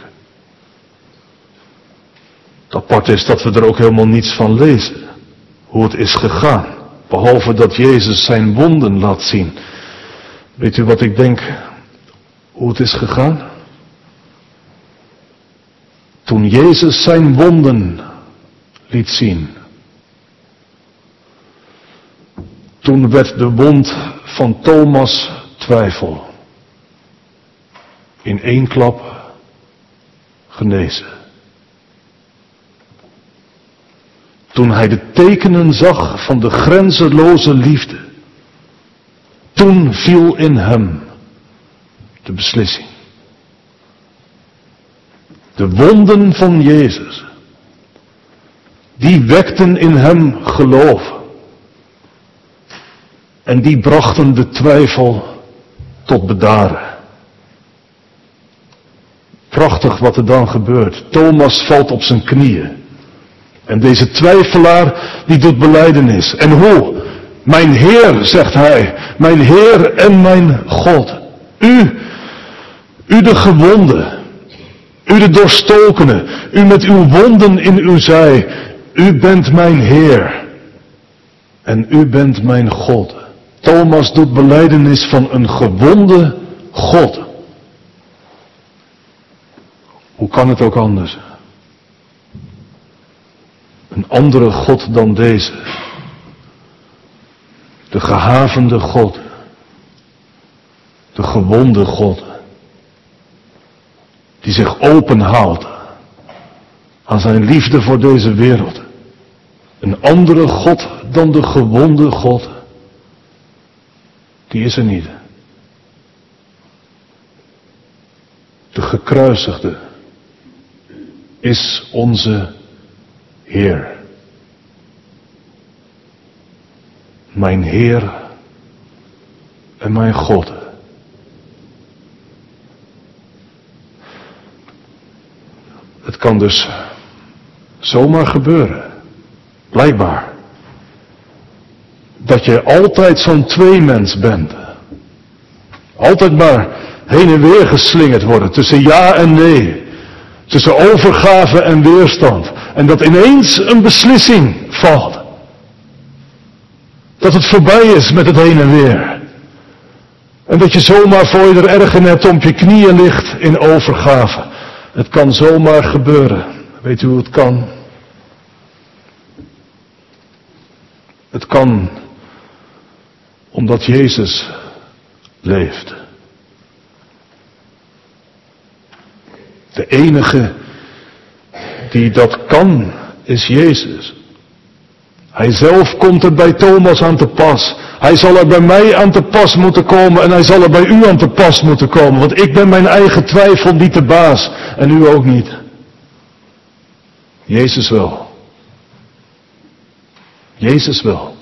Het apart is dat we er ook helemaal niets van lezen. Hoe het is gegaan. Behalve dat Jezus zijn wonden laat zien. Weet u wat ik denk, hoe het is gegaan? Toen Jezus zijn wonden liet zien, toen werd de wond van Thomas twijfel in één klap genezen. Toen hij de tekenen zag van de grenzeloze liefde, toen viel in hem de beslissing. De wonden van Jezus, die wekten in hem geloof. En die brachten de twijfel tot bedaren. Prachtig wat er dan gebeurt. Thomas valt op zijn knieën. En deze twijfelaar, die doet belijdenis. En hoe? Mijn Heer, zegt hij. Mijn Heer en mijn God. U, u de gewonde. U de doorstokene. U met uw wonden in uw zij. U bent mijn Heer. En u bent mijn God. Thomas doet belijdenis van een gewonde God. Hoe kan het ook anders? Een andere God dan deze. De gehavende God. De gewonde God. Die zich openhaalt aan zijn liefde voor deze wereld. Een andere God dan de gewonde God. Die is er niet. De gekruisigde is onze Heer. Mijn Heer en mijn God. Het kan dus zomaar gebeuren, blijkbaar, dat je altijd zo'n tweemens bent. Altijd maar heen en weer geslingerd worden tussen ja en nee. Tussen overgave en weerstand. En dat ineens een beslissing valt. Dat het voorbij is met het heen en weer. En dat je zomaar voor je er erg in hebt om je knieën ligt in overgave. Het kan zomaar gebeuren. Weet u hoe het kan? Het kan omdat Jezus leeft. De enige die dat kan is Jezus. Hij zelf komt er bij Thomas aan te pas. Hij zal er bij mij aan te pas moeten komen en hij zal er bij u aan te pas moeten komen. Want ik ben mijn eigen twijfel niet de baas en u ook niet. Jezus wel. Jezus wel.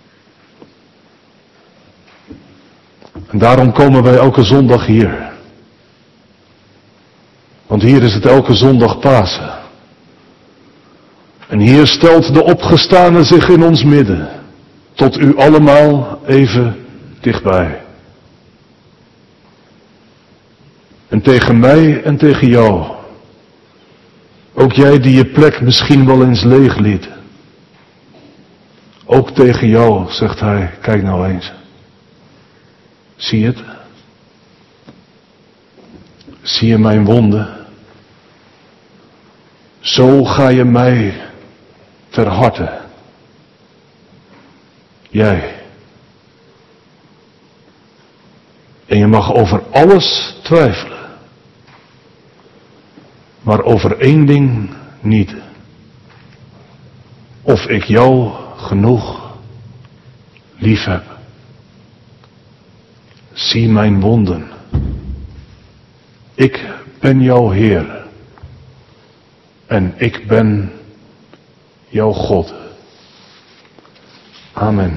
En daarom komen wij elke zondag hier. Want hier is het elke zondag Pasen. En hier stelt de opgestane zich in ons midden. Tot u allemaal even dichtbij. En tegen mij en tegen jou. Ook jij die je plek misschien wel eens leeg liet. Ook tegen jou zegt hij, kijk nou eens. Zie je het? Zie je mijn wonden? Zo ga je mij ter harte. Jij. En je mag over alles twijfelen. Maar over één ding niet. Of ik jou genoeg lief heb. Zie mijn wonden. Ik ben jouw Heer. En ik ben jouw God. Amen.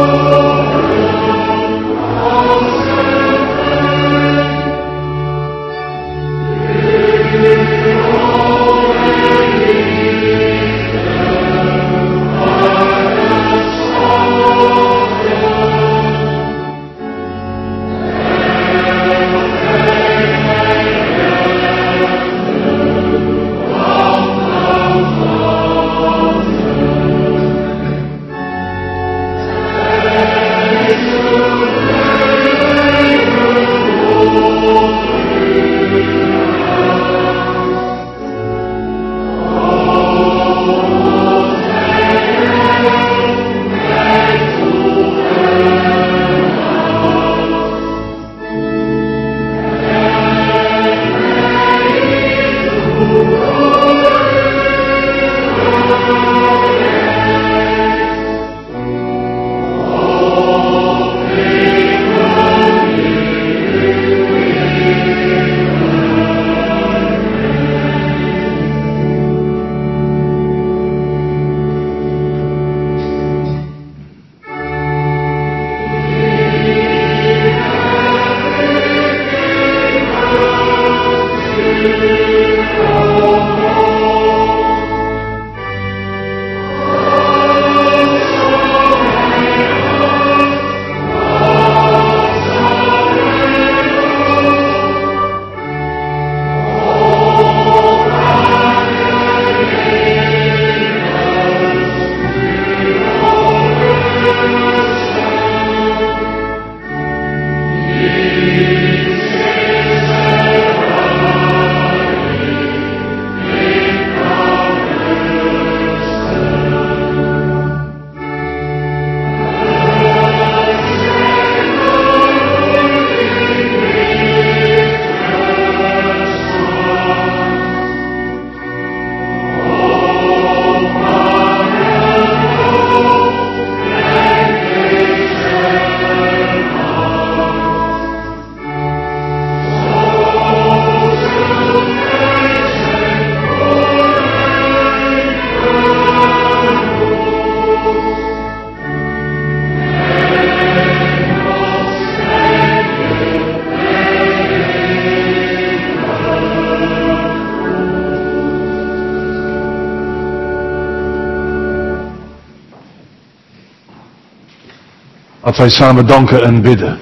Laten wij samen danken en bidden.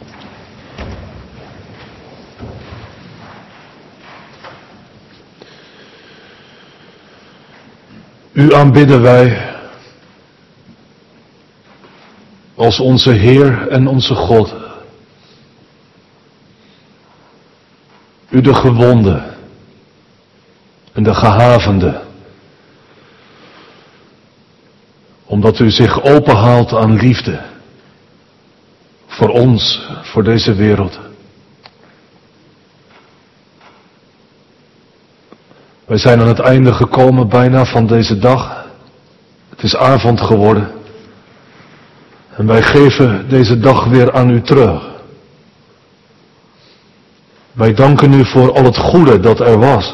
U aanbidden wij als onze Heer en onze God. U de gewonde en de gehavende. Omdat u zich openhaalt aan liefde. Voor ons, voor deze wereld. Wij zijn aan het einde gekomen bijna van deze dag. Het is avond geworden. En wij geven deze dag weer aan u terug. Wij danken u voor al het goede dat er was.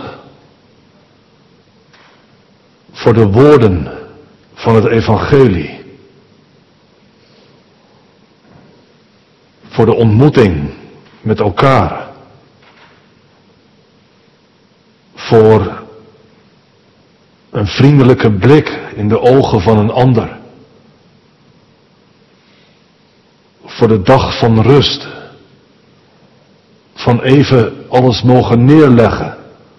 Voor de woorden van het evangelie. Voor de ontmoeting met elkaar. Voor een vriendelijke blik in de ogen van een ander. Voor de dag van rust. Van even alles mogen neerleggen.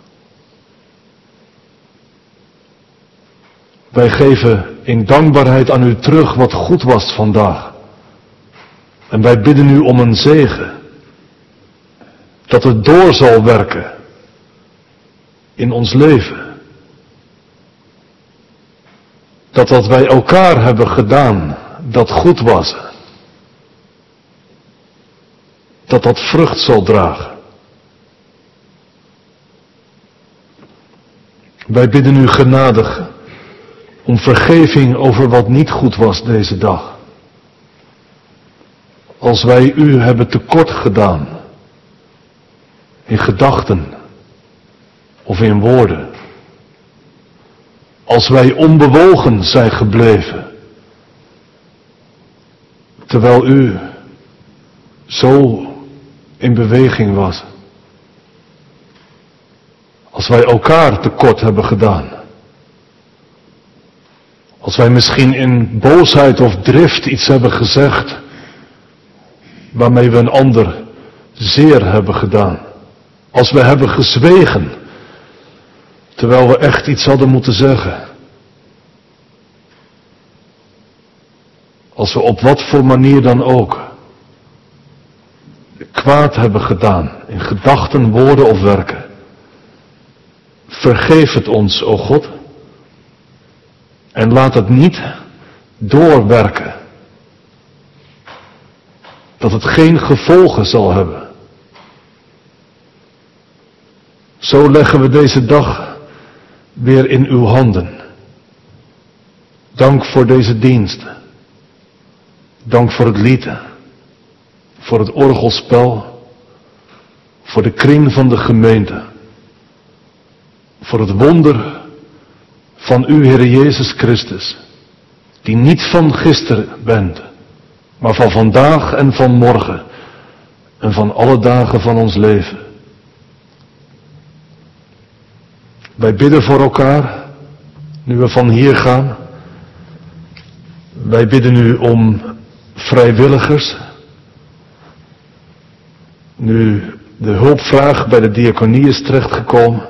Wij geven in dankbaarheid aan u terug wat goed was vandaag. En wij bidden u om een zegen. Dat het door zal werken. In ons leven. Dat wat wij elkaar hebben gedaan, dat goed was. Dat dat vrucht zal dragen. Wij bidden u genadig om vergeving over wat niet goed was deze dag. Als wij u hebben tekort gedaan, in gedachten of in woorden. Als wij onbewogen zijn gebleven. terwijl u zo in beweging was. Als wij elkaar tekort hebben gedaan. Als wij misschien in boosheid of drift iets hebben gezegd waarmee we een ander zeer hebben gedaan. Als we hebben gezwegen terwijl we echt iets hadden moeten zeggen. Als we op wat voor manier dan ook kwaad hebben gedaan in gedachten, woorden of werken. Vergeef het ons, o God. En laat het niet doorwerken. Dat het geen gevolgen zal hebben. Zo leggen we deze dag weer in uw handen. Dank voor deze dienst. Dank voor het lied. Voor het orgelspel. Voor de kring van de gemeente. Voor het wonder van u, Heere Jezus Christus. Die niet van gisteren bent. Maar van vandaag en van morgen. En van alle dagen van ons leven. Wij bidden voor elkaar. Nu we van hier gaan. Wij bidden u om vrijwilligers. Nu de hulpvraag bij de diaconie is terechtgekomen.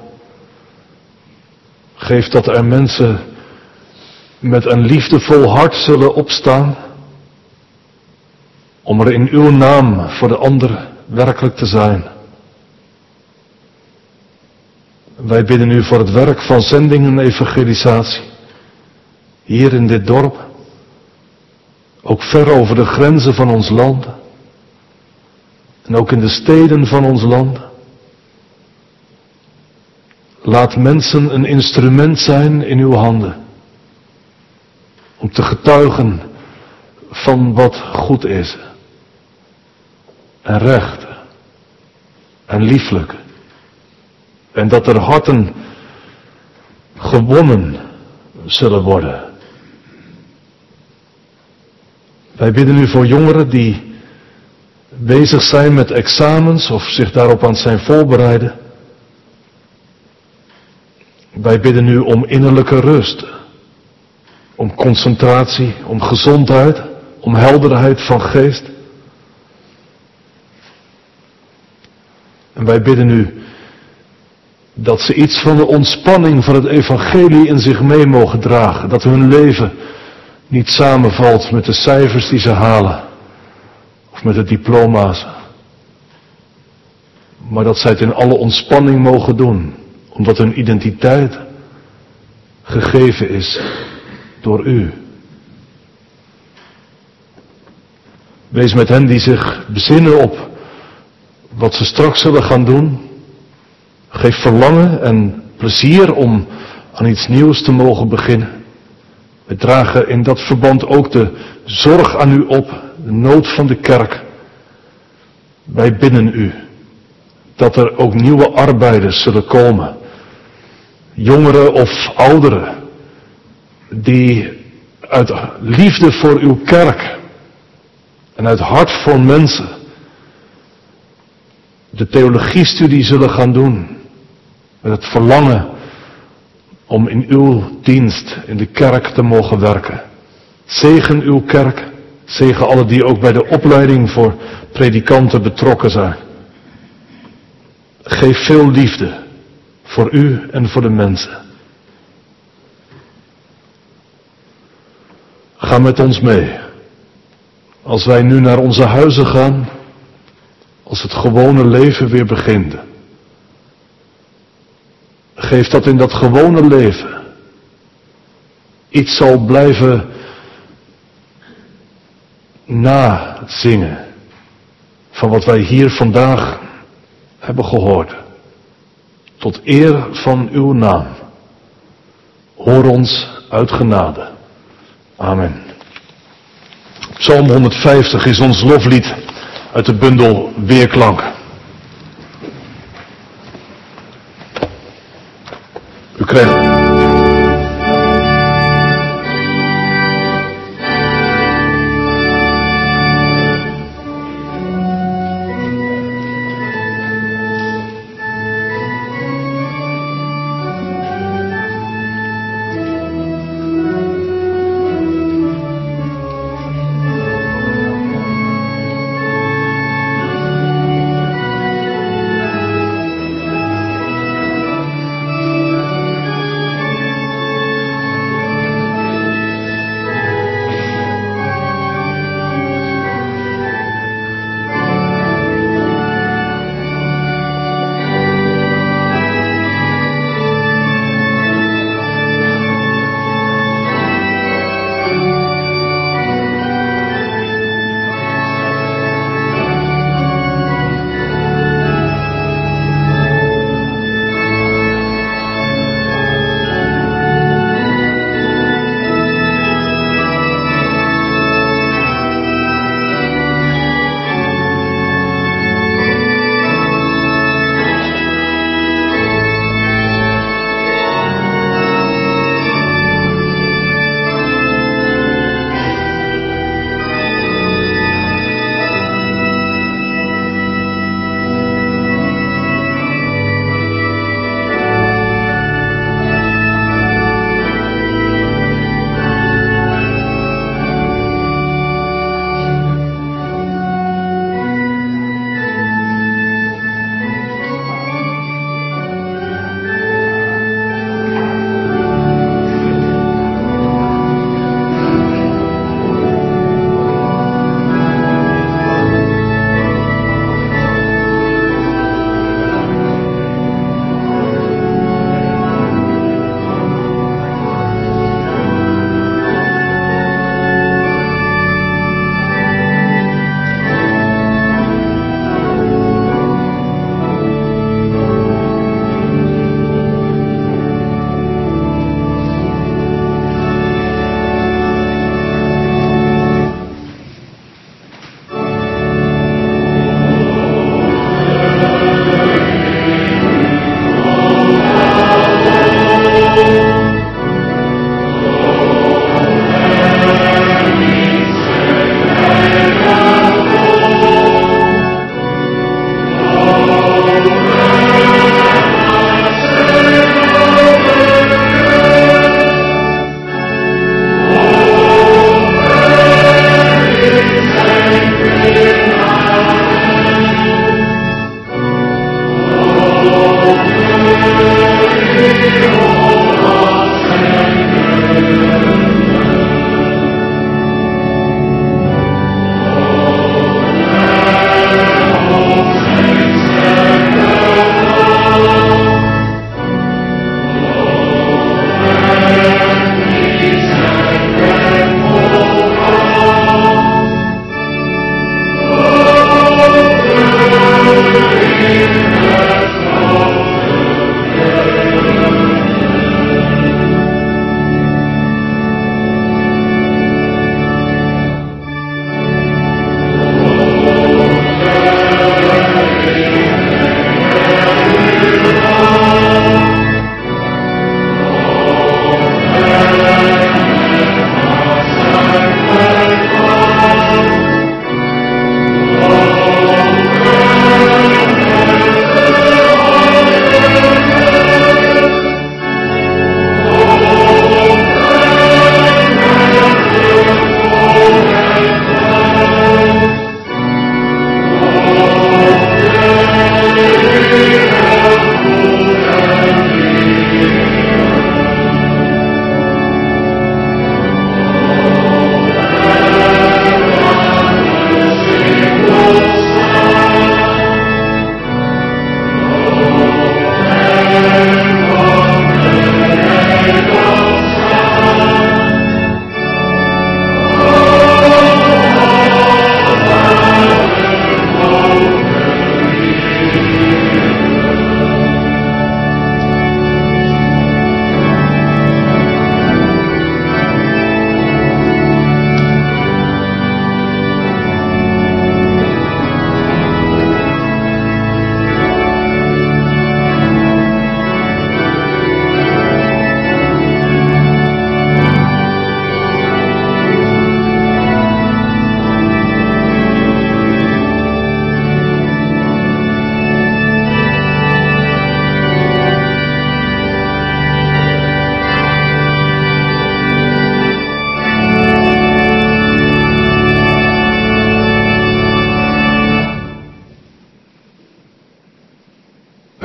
Geef dat er mensen met een liefdevol hart zullen opstaan. Om er in uw naam voor de ander werkelijk te zijn. Wij bidden u voor het werk van zending en evangelisatie. Hier in dit dorp. Ook ver over de grenzen van ons land. En ook in de steden van ons land. Laat mensen een instrument zijn in uw handen. Om te getuigen van wat goed is. En recht. En lieflijk. En dat er harten gewonnen zullen worden. Wij bidden u voor jongeren die bezig zijn met examens of zich daarop aan het zijn voorbereiden. Wij bidden u om innerlijke rust. Om concentratie, om gezondheid, om helderheid van geest. En wij bidden u dat ze iets van de ontspanning van het evangelie in zich mee mogen dragen. Dat hun leven niet samenvalt met de cijfers die ze halen. Of met de diploma's. Maar dat zij het in alle ontspanning mogen doen. Omdat hun identiteit gegeven is door u. Wees met hen die zich bezinnen op wat ze straks zullen gaan doen. Geef verlangen en plezier om aan iets nieuws te mogen beginnen. We dragen in dat verband ook de zorg aan u op, de nood van de kerk. Wij bidden u dat er ook nieuwe arbeiders zullen komen. Jongeren of ouderen, die uit liefde voor uw kerk en uit hart voor mensen de theologiestudie zullen gaan doen. Met het verlangen om in uw dienst in de kerk te mogen werken. Zegen uw kerk, zegen alle die ook bij de opleiding voor predikanten betrokken zijn. Geef veel liefde voor u en voor de mensen. Ga met ons mee. Als wij nu naar onze huizen gaan, als het gewone leven weer begint. Geef dat in dat gewone leven iets zal blijven nazingen van wat wij hier vandaag hebben gehoord. Tot eer van uw naam. Hoor ons uit genade. Amen. Psalm honderdvijftig is ons loflied uit de bundel Weerklanken. U krijgt...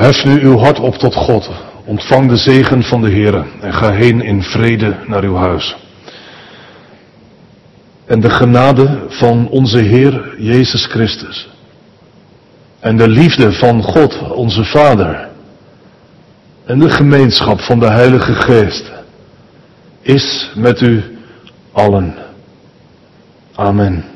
Hef nu uw hart op tot God. Ontvang de zegen van de Heere en ga heen in vrede naar uw huis. En de genade van onze Heer Jezus Christus en de liefde van God onze Vader en de gemeenschap van de Heilige Geest is met u allen. Amen.